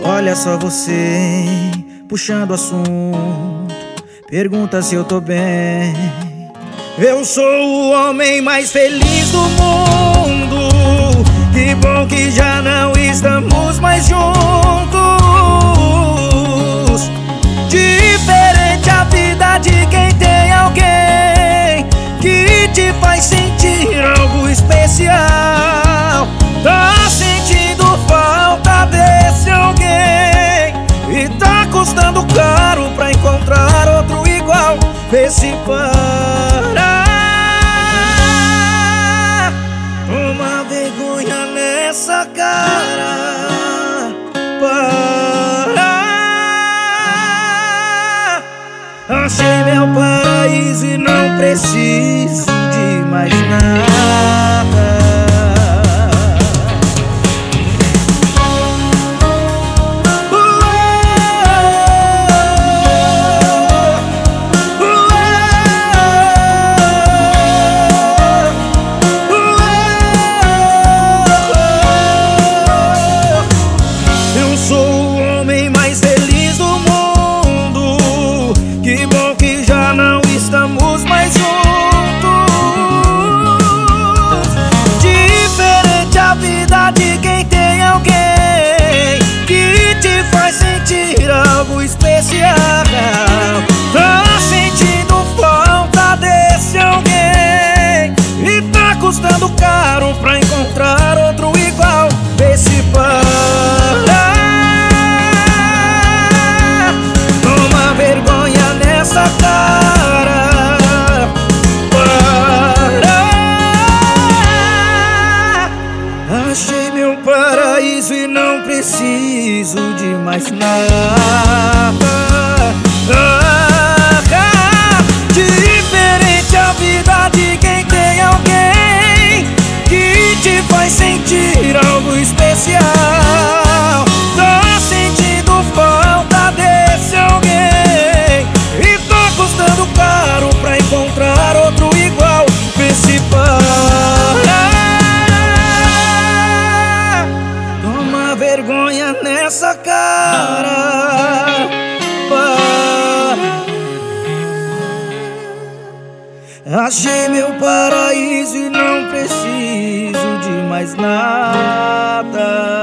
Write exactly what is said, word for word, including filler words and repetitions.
Olha só você, puxando assunto, pergunta se eu tô bem. Eu sou o homem mais feliz do mundo. Que bom que já não estamos mais juntos. Diferente a vida de quem tem alguém que te faz sentir algo especial. Tá sentindo falta desse alguém e tá custando caro pra encontrar outro igual. Vê se para. Toma vergonha nessa cara. Para. Achei meu paraíso e não preciso de mais nada. Que bom que já não estamos mais juntos. Diferente a vida de quem tem alguém que te faz sentir algo especial. Tá sentindo falta desse alguém e tá custando caro pra encontrar outro igual. Vê se para. Toma vergonha nessa cara. Para. Achei meu paraíso e não preciso de mais nada. Ah, diferente a vida de quem tem alguém que te faz sentir algo especial. Tá sentindo falta desse alguém e tá custando caro pra encontrar outro igual. Vê se para. Toma vergonha nessa cara. Para. Achei meu paraíso e não preciso de mais nada.